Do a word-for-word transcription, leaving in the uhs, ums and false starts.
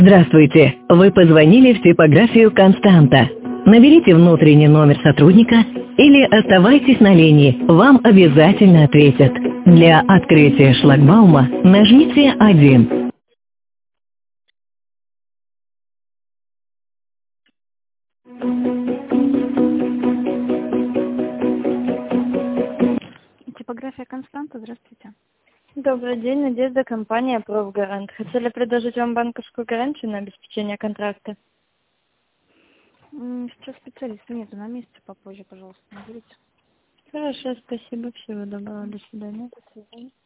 Здравствуйте! Вы позвонили в типографию «Константа». Наберите внутренний номер сотрудника или оставайтесь на линии, вам обязательно ответят. Для открытия шлагбаума нажмите один. Типография «Константа», здравствуйте. Добрый день, Надежда, компания «Профгарант». Хотели предложить вам банковскую гарантию на обеспечение контракта. М, Сейчас специалиста нету, на месте, попозже, пожалуйста, наберите. Хорошо, спасибо, всего доброго, до свидания. До свидания.